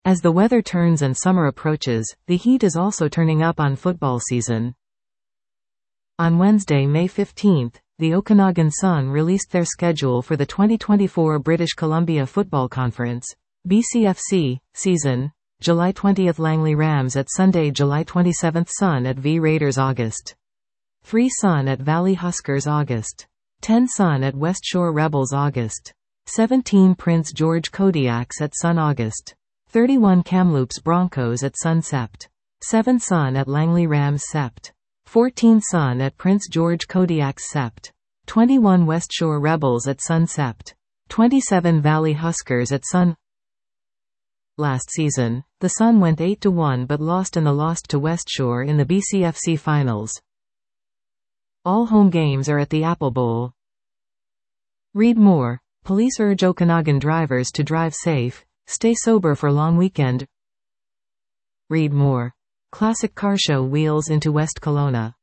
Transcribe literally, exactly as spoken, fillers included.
As the weather turns and summer approaches, the heat is also turning up on football season. On Wednesday, May fifteenth, the Okanagan Sun released their schedule for the twenty twenty-four British Columbia Football Conference B C F C season. July twentieth Langley Rams at Sunday, July twenty-seventh Sun at V Raiders, August three Sun at Valley Huskers, August ten Sun at West Shore Rebels, August seventeen Prince George Kodiaks at Sun, August thirty-one Kamloops Broncos at Sun, Sept seven Sun at Langley Rams, Sept fourteen Sun at Prince George Kodiaks, Sept twenty-one West Shore Rebels at Sun, Sept twenty-seven Valley Huskers at Sun. Last season, the Sun went eight to one but lost in the lost to West Shore in the B C F C finals. All home games are at the Apple Bowl. Read more. Police urge Okanagan drivers to drive safe, stay sober for long weekend. Read more. Classic car show wheels into West Kelowna.